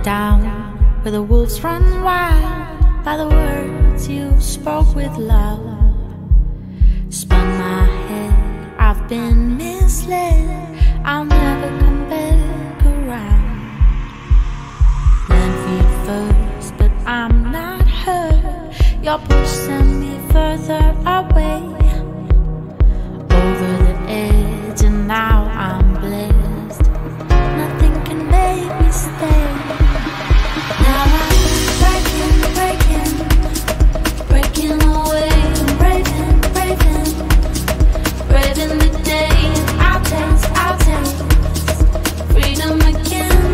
down where the wolves run wild by the words you spoke with love. Spun my head, I've been misled, I'll never come back around. Land feet first, but I'm not hurt. Your push sent me further away, over the edge, and now I'm blessed. Nothing can make me stay. Now I'm breaking away, braving the day. I'll taste freedom again.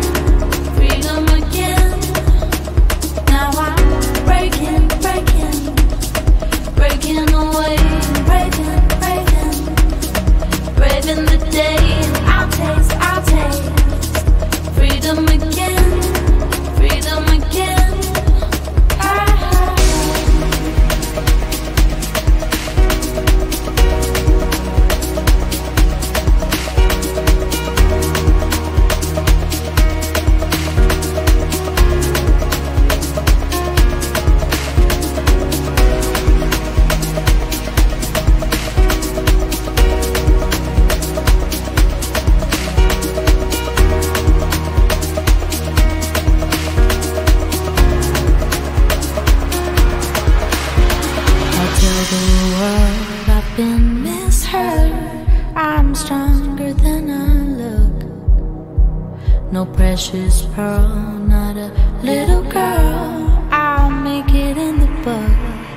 Now I'm breaking away, braving the day. I'll taste freedom again. I'm stronger than I look. No precious pearl, not a little girl. I'll make it in the book.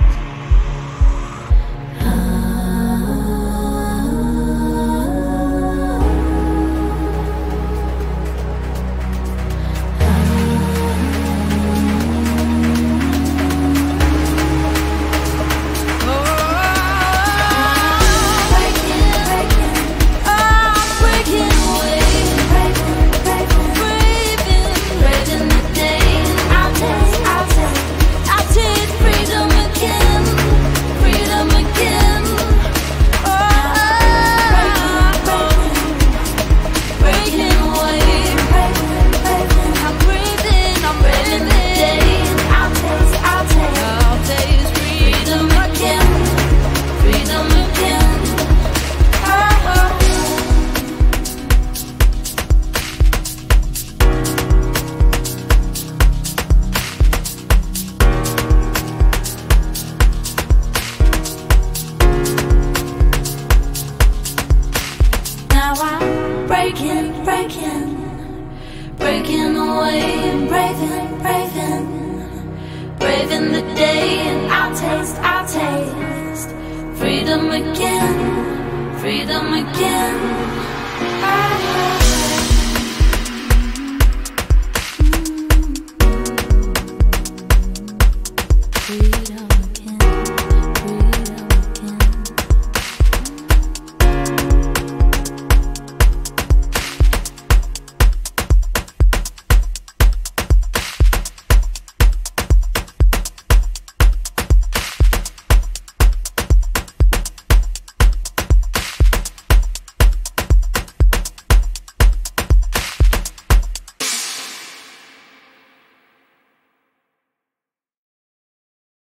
Breaking away and braving the day, and I'll taste freedom again.